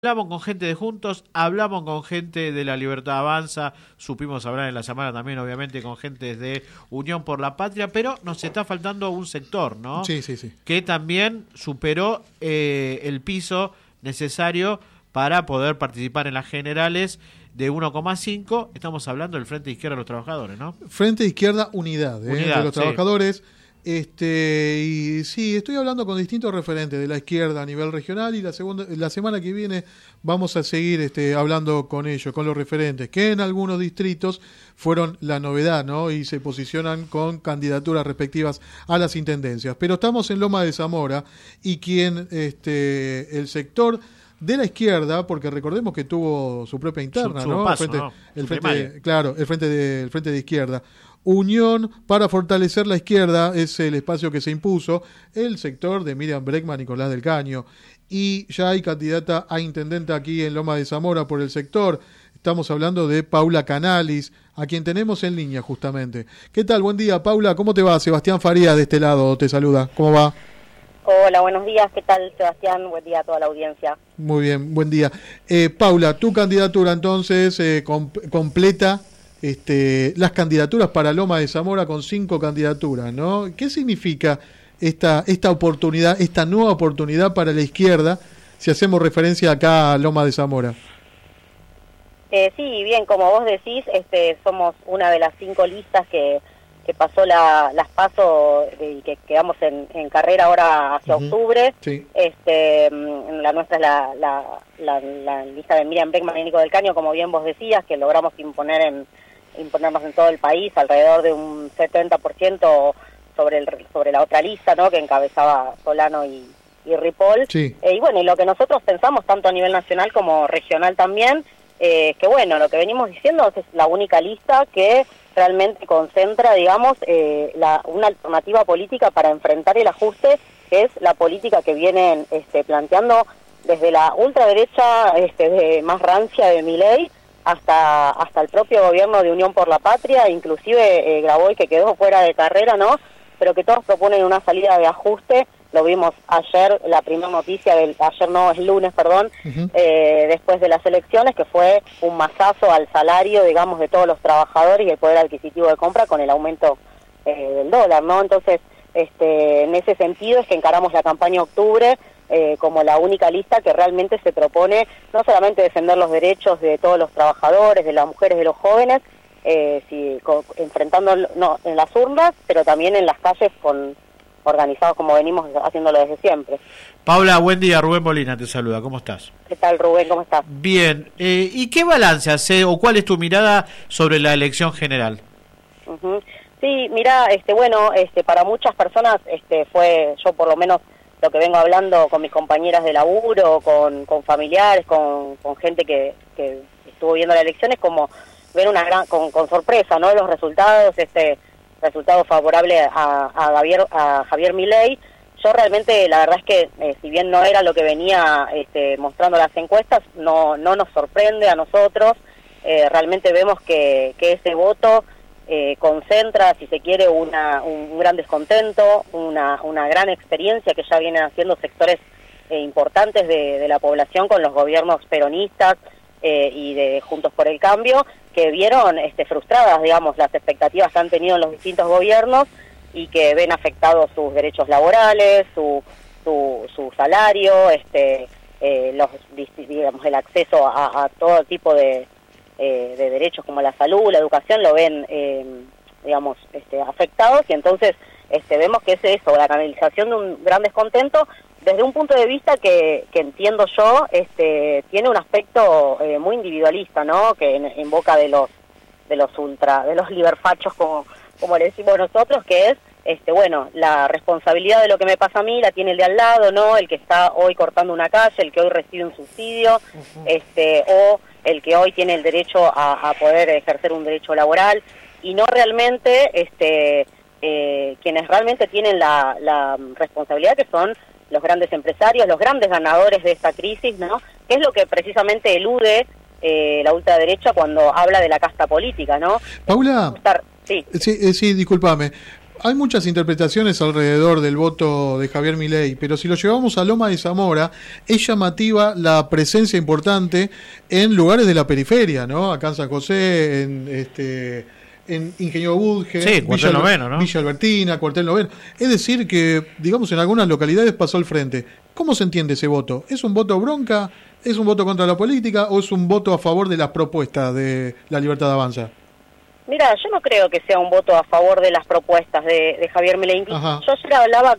Hablamos con gente de Juntos, hablamos con gente de La Libertad Avanza, supimos hablar en la semana también, obviamente, con gente de Unión por la Patria, pero nos está faltando un sector, ¿no? Sí. Que también superó el piso necesario para poder participar en las generales de 1,5. Estamos hablando del Frente de Izquierda de los Trabajadores, ¿no? Frente de Izquierda Unidad de los Trabajadores. Y sí, estoy hablando con distintos referentes de la izquierda a nivel regional y la semana que viene vamos a seguir hablando con ellos, con los referentes, que en algunos distritos fueron la novedad, ¿no? Y se posicionan con candidaturas respectivas a las intendencias. Pero estamos en Loma de Zamora y el sector de la izquierda, porque recordemos que tuvo su propia interna, ¿no? El frente de izquierda. Unión para fortalecer la izquierda es el espacio que se impuso, el sector de Miriam Bregman y Nicolás del Caño. Y ya hay candidata a intendente aquí en Loma de Zamora por el sector. Estamos hablando de Paula Canalis, a quien tenemos en línea justamente. ¿Qué tal? Buen día, Paula. ¿Cómo te va? Sebastián Farías de este lado te saluda. ¿Cómo va? Hola, buenos días. ¿Qué tal, Sebastián? Buen día a toda la audiencia. Muy bien, buen día. Paula, tu candidatura entonces completa las candidaturas para Loma de Zamora con 5 candidaturas, ¿no? ¿Qué significa esta oportunidad, esta nueva oportunidad para la izquierda, si hacemos referencia acá a Loma de Zamora? Sí, bien, como vos decís, somos una de las 5 listas que pasó las PASO y que quedamos en carrera ahora hacia octubre. Sí. La nuestra es la lista de Miriam Bregman y Nico del Caño, como bien vos decías, que logramos imponernos en todo el país, alrededor de un 70% sobre la otra lista, ¿no? Que encabezaba Solano y Ripoll. Sí. Y bueno, y lo que nosotros pensamos, tanto a nivel nacional como regional también, que bueno, lo que venimos diciendo es la única lista que realmente concentra, digamos, una alternativa política para enfrentar el ajuste, que es la política que vienen planteando desde la ultraderecha más rancia de Milei hasta el propio gobierno de Unión por la Patria, inclusive Graboy, que quedó fuera de carrera, ¿no? Pero que todos proponen una salida de ajuste. Lo vimos ayer, la primera noticia el lunes, después de las elecciones, que fue un mazazo al salario, digamos, de todos los trabajadores y el poder adquisitivo de compra con el aumento del dólar, ¿no? Entonces, en ese sentido es que encaramos la campaña octubre como la única lista que realmente se propone no solamente defender los derechos de todos los trabajadores, de las mujeres, de los jóvenes, enfrentando en las urnas, pero también en las calles organizados como venimos haciéndolo desde siempre. Paula, buen día. Rubén Molina te saluda. ¿Cómo estás? ¿Qué tal, Rubén? ¿Cómo estás? Bien. ¿Y qué balance hace o cuál es tu mirada sobre la elección general? Uh-huh. Sí, mira, para muchas personas fue, yo por lo menos lo que vengo hablando con mis compañeras de laburo, con familiares, con gente que estuvo viendo la elección, es como ver con sorpresa, ¿no? Los resultados, resultado favorable a Javier Milei. Yo realmente, la verdad es que si bien no era lo que venía mostrando las encuestas, no nos sorprende a nosotros. Realmente vemos que ese voto concentra, si se quiere, un gran descontento, una gran experiencia que ya vienen haciendo sectores importantes de la población con los gobiernos peronistas y de Juntos por el Cambio, que vieron frustradas, digamos, las expectativas que han tenido en los distintos gobiernos y que ven afectados sus derechos laborales, su salario, digamos, el acceso a todo tipo de derechos como la salud, la educación, lo ven, digamos, afectados, y entonces vemos que es eso, la canalización de un gran descontento desde un punto de vista que entiendo yo, tiene un aspecto muy individualista, ¿no? Que en boca de los liberfachos, como le decimos nosotros, que es, la responsabilidad de lo que me pasa a mí la tiene el de al lado, ¿no? El que está hoy cortando una calle, el que hoy recibe un subsidio, o el que hoy tiene el derecho a poder ejercer un derecho laboral, y no realmente, quienes realmente tienen la responsabilidad, que son los grandes empresarios, los grandes ganadores de esta crisis, ¿no? Que es lo que precisamente elude la ultraderecha cuando habla de la casta política, ¿no? Paula, sí, discúlpame. hay muchas interpretaciones alrededor del voto de Javier Milei, pero si lo llevamos a Loma de Zamora, es llamativa la presencia importante en lugares de la periferia, ¿no? Acá en San José, en Ingeniero Budge, sí, Cuartel Noveno, ¿no? Villa Albertina, Cuartel Noveno. Es decir que, digamos, en algunas localidades pasó al frente. ¿Cómo se entiende ese voto? ¿Es un voto bronca? ¿Es un voto contra la política? ¿O es un voto a favor de las propuestas de La Libertad Avanza? Mira, yo no creo que sea un voto a favor de las propuestas de Javier Milei. Incluso yo ayer hablaba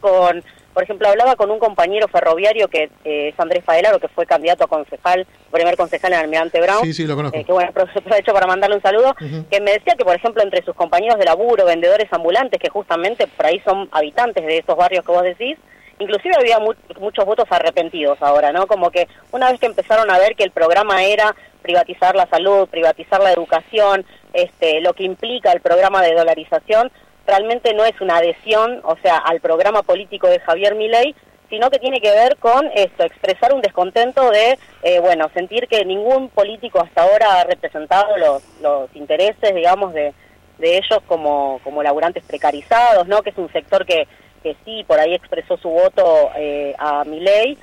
con un compañero ferroviario que es Andrés Fadelaro, que fue candidato a concejal, primer concejal en Almirante Brown. Sí, lo conozco. Que bueno, aprovecho para mandarle un saludo, que me decía que, por ejemplo, entre sus compañeros de laburo, vendedores ambulantes, que justamente por ahí son habitantes de esos barrios que vos decís, inclusive había muchos votos arrepentidos ahora, ¿no? Como que una vez que empezaron a ver que el programa era privatizar la salud, privatizar la educación, lo que implica el programa de dolarización, realmente no es una adhesión, o sea, al programa político de Javier Milei, sino que tiene que ver con expresar un descontento de, sentir que ningún político hasta ahora ha representado los intereses, digamos, de ellos como laburantes precarizados, ¿no? Que es un sector que sí, por ahí expresó su voto a Milei,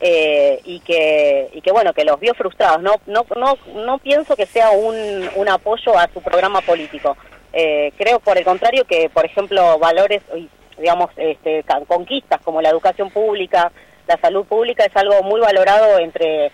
y que los vio frustrados. No pienso que sea un apoyo a su programa político. Creo, por el contrario, que, por ejemplo, valores, digamos, conquistas como la educación pública, la salud pública, es algo muy valorado entre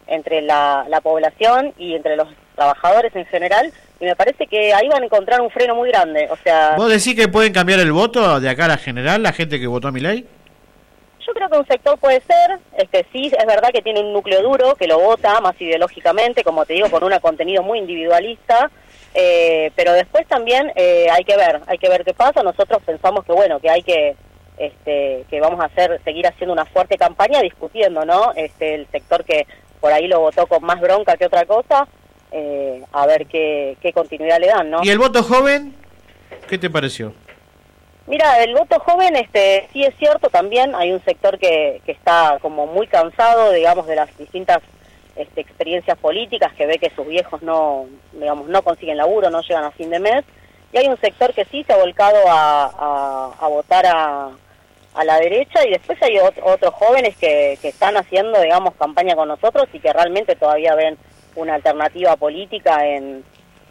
la población y entre los trabajadores en general, y me parece que ahí van a encontrar un freno muy grande. O sea, ¿vos decís que pueden cambiar el voto de acá a la general, la gente que votó a Milei? Yo creo que un sector puede ser, sí, es verdad que tiene un núcleo duro que lo vota más ideológicamente, como te digo, con un contenido muy individualista, pero después también hay que ver qué pasa. Nosotros pensamos que hay que vamos a seguir haciendo una fuerte campaña discutiendo, ¿no? El sector que por ahí lo votó con más bronca que otra cosa, a ver qué continuidad le dan, ¿no? ¿Y el voto joven? ¿Qué te pareció? Mira, el voto joven, sí es cierto, también hay un sector que está como muy cansado, digamos, de las distintas experiencias políticas, que ve que sus viejos no consiguen laburo, no llegan a fin de mes, y hay un sector que sí se ha volcado a votar a la derecha, y después hay otros jóvenes que están haciendo, digamos, campaña con nosotros y que realmente todavía ven una alternativa política en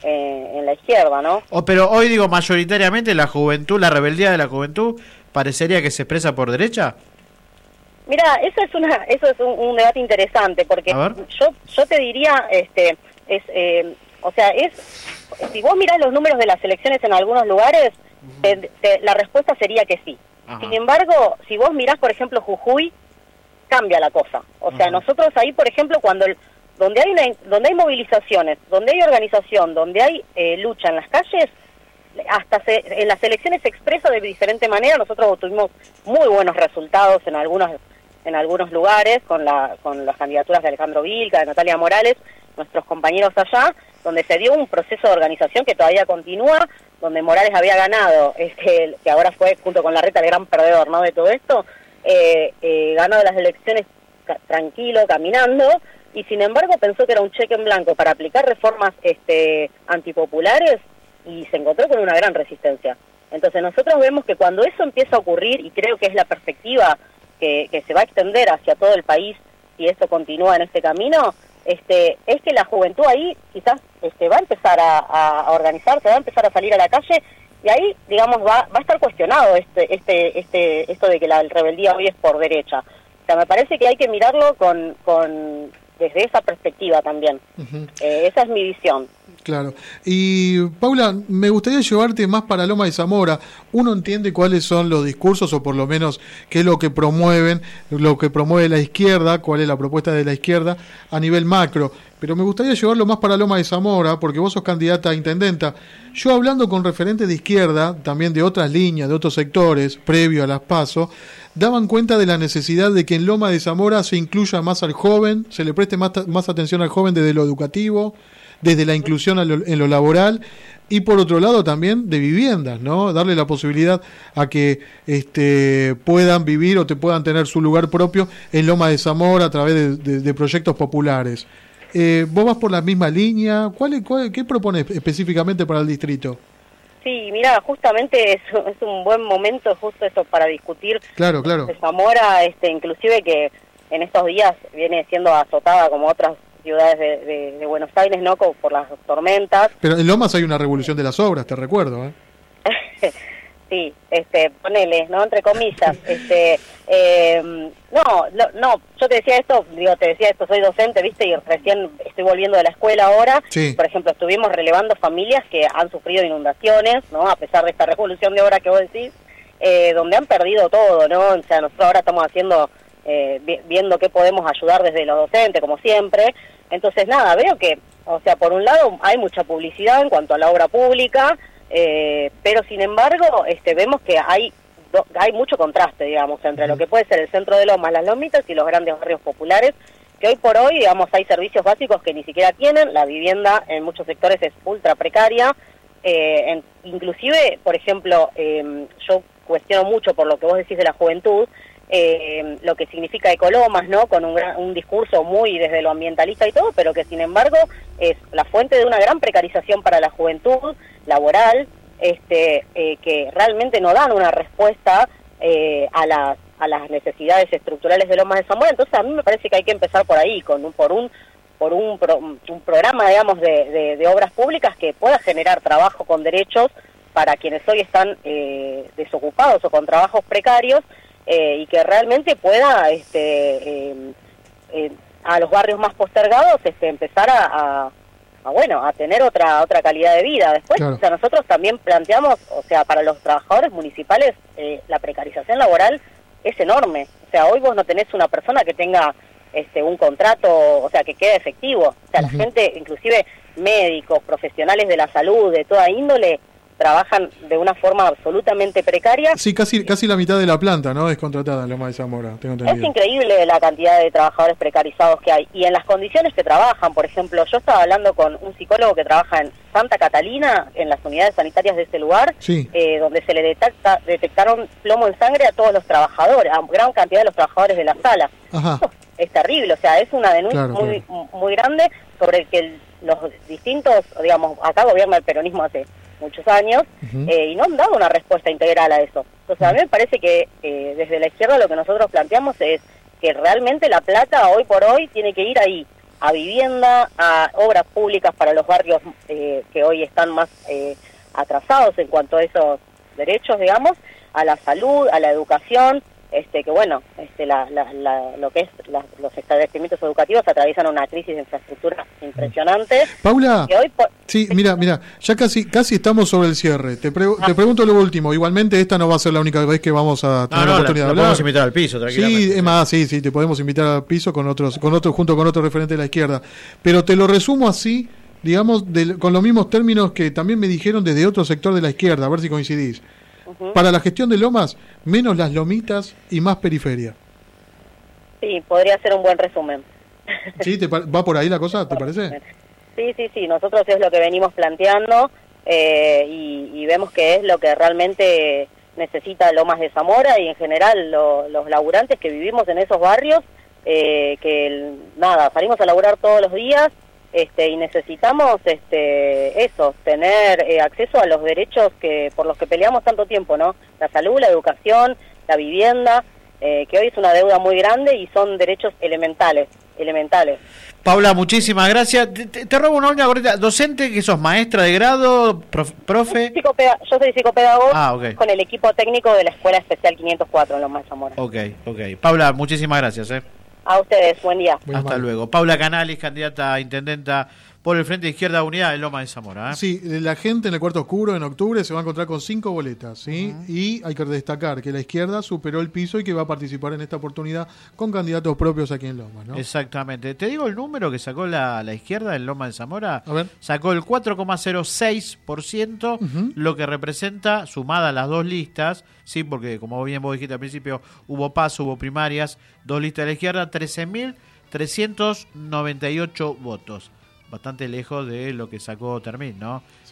la izquierda, ¿no? Pero hoy, digo, mayoritariamente la juventud, la rebeldía de la juventud, parecería que se expresa por derecha. Mira, eso es un debate interesante, porque yo te diría, si vos mirás los números de las elecciones en algunos lugares, la respuesta sería que sí. Ajá. Sin embargo, si vos mirás, por ejemplo, Jujuy, cambia la cosa. O sea, nosotros ahí, por ejemplo, donde hay movilizaciones, donde hay organización, donde hay lucha en las calles, en las elecciones se expresa de diferente manera. Nosotros obtuvimos muy buenos resultados en algunos lugares con las candidaturas de Alejandro Vilca, de Natalia Morales, nuestros compañeros allá, donde se dio un proceso de organización que todavía continúa, donde Morales había ganado, que ahora fue junto con Larreta el gran perdedor, ¿no?, de todo esto, ganó las elecciones tranquilo, caminando, y sin embargo pensó que era un cheque en blanco para aplicar reformas antipopulares, y se encontró con una gran resistencia. Entonces nosotros vemos que cuando eso empieza a ocurrir, y creo que es la perspectiva que se va a extender hacia todo el país si esto continúa en este camino, es que la juventud ahí quizás va a empezar a organizarse, va a empezar a salir a la calle, y ahí, digamos, va a estar cuestionado esto de que la rebeldía hoy es por derecha. O sea, me parece que hay que mirarlo desde esa perspectiva también. Esa es mi visión. Claro. Y Paula, me gustaría llevarte más para Loma de Zamora. Uno entiende cuáles son los discursos, o por lo menos qué es lo que promueve la izquierda, cuál es la propuesta de la izquierda a nivel macro. Pero me gustaría llevarlo más para Loma de Zamora, porque vos sos candidata a intendenta. Yo, hablando con referentes de izquierda, también de otras líneas, de otros sectores, previo a las PASO, daban cuenta de la necesidad de que en Loma de Zamora se incluya más al joven, se le preste más atención al joven desde lo educativo, desde la inclusión en lo laboral, y por otro lado también de viviendas, ¿no? Darle la posibilidad a que puedan vivir o puedan tener su lugar propio en Loma de Zamora a través de proyectos populares. ¿Vos vas por la misma línea? ¿Qué propones específicamente para el distrito? Sí, mira, justamente es un buen momento justo eso para discutir. Claro. De Zamora, inclusive que en estos días viene siendo azotada como otras ciudades de Buenos Aires, ¿no? Por las tormentas. Pero en Lomas hay una revolución de las obras, te recuerdo, ¿eh? Sí, ponele, ¿no? Entre comillas. No, yo te decía esto, soy docente, ¿viste? Y recién estoy volviendo de la escuela ahora. Sí. Por ejemplo, estuvimos relevando familias que han sufrido inundaciones, ¿no? A pesar de esta revolución de obra que vos decís, donde han perdido todo, ¿no? O sea, nosotros ahora estamos haciendo, viendo qué podemos ayudar desde los docentes, como siempre. Entonces, nada, veo que, o sea, por un lado hay mucha publicidad en cuanto a la obra pública, pero sin embargo vemos que hay mucho contraste, digamos, entre lo que puede ser el centro de Lomas, las Lomitas y los grandes barrios populares, que hoy por hoy, digamos, hay servicios básicos que ni siquiera tienen, la vivienda en muchos sectores es ultra precaria, inclusive, por ejemplo, yo cuestiono mucho por lo que vos decís de la juventud, lo que significa Ecolomas, ¿no? Con un discurso muy desde lo ambientalista y todo, pero que sin embargo es la fuente de una gran precarización para la juventud laboral, que realmente no dan una respuesta a las necesidades estructurales de Lomas de Zamora. Entonces a mí me parece que hay que empezar por ahí, por un programa, digamos, de obras públicas que pueda generar trabajo con derechos para quienes hoy están desocupados o con trabajos precarios, y que realmente pueda a los barrios más postergados empezar a tener otra calidad de vida. Después, claro. O sea, nosotros también planteamos, o sea, para los trabajadores municipales la precarización laboral es enorme. O sea, hoy vos no tenés una persona que tenga un contrato, o sea, que quede efectivo. O sea, la gente, inclusive médicos, profesionales de la salud, de toda índole, trabajan de una forma absolutamente precaria. Sí, casi la mitad de la planta, ¿no? Es contratada en Lomas de Zamora, tengo entendido. Es increíble la cantidad de trabajadores precarizados que hay. Y en las condiciones que trabajan, por ejemplo, yo estaba hablando con un psicólogo que trabaja en Santa Catalina, en las unidades sanitarias de ese lugar, sí. Donde se le detectaron plomo en sangre a todos los trabajadores, a gran cantidad de los trabajadores de la sala. Ajá. Es terrible, o sea, es una denuncia muy grande sobre que los distintos, digamos, acá gobierna el peronismo hace muchos años, y no han dado una respuesta integral a eso. Entonces a mí me parece que desde la izquierda lo que nosotros planteamos es que realmente la plata hoy por hoy tiene que ir ahí, a vivienda, a obras públicas para los barrios que hoy están más atrasados en cuanto a esos derechos, digamos, a la salud, a la educación, que bueno, lo que es los establecimientos educativos atraviesan una crisis de infraestructura impresionante. Paula, que hoy sí, mira, ya casi estamos sobre el cierre. Te pregunto lo último. Igualmente esta no va a ser la única vez que vamos a tener la oportunidad de hablar. Podemos invitar al piso, tranquilamente. Sí, es más, sí, te podemos invitar al piso junto con otro referente de la izquierda. Pero te lo resumo así, digamos, con los mismos términos que también me dijeron desde otro sector de la izquierda, a ver si coincidís. Para la gestión de Lomas, menos las lomitas y más periferia. Sí, podría ser un buen resumen. ¿Sí? ¿Va por ahí la cosa, te parece? Sí, nosotros es lo que venimos planteando, y vemos que es lo que realmente necesita Lomas de Zamora y en general los laburantes que vivimos en esos barrios, salimos a laburar todos los días, y necesitamos tener acceso a los derechos por los que peleamos tanto tiempo, ¿no? La salud, la educación, la vivienda, que hoy es una deuda muy grande y son derechos elementales. Paula, muchísimas gracias. Te robo una última correcta. ¿Docente que sos maestra de grado, profe? Yo soy psicopedagoga okay. Con el equipo técnico de la Escuela Especial 504 en Lomas de Zamora. Ok. Paula, muchísimas gracias. A ustedes, buen día. Hasta luego. Paula Canales, candidata a intendenta por el Frente de Izquierda Unidad de Lomas de Zamora. Sí, la gente en el Cuarto Oscuro en octubre se va a encontrar con 5 boletas, ¿sí? Y hay que destacar que la izquierda superó el piso y que va a participar en esta oportunidad con candidatos propios aquí en Lomas, ¿no? Exactamente. Te digo el número que sacó la izquierda en Lomas de Zamora. A ver. Sacó el 4,06%, lo que representa, sumada a las dos listas, sí, porque como bien vos dijiste al principio, hubo PASO, hubo primarias, dos listas de la izquierda, 13.398 votos. Bastante lejos de lo que sacó Termín, ¿no?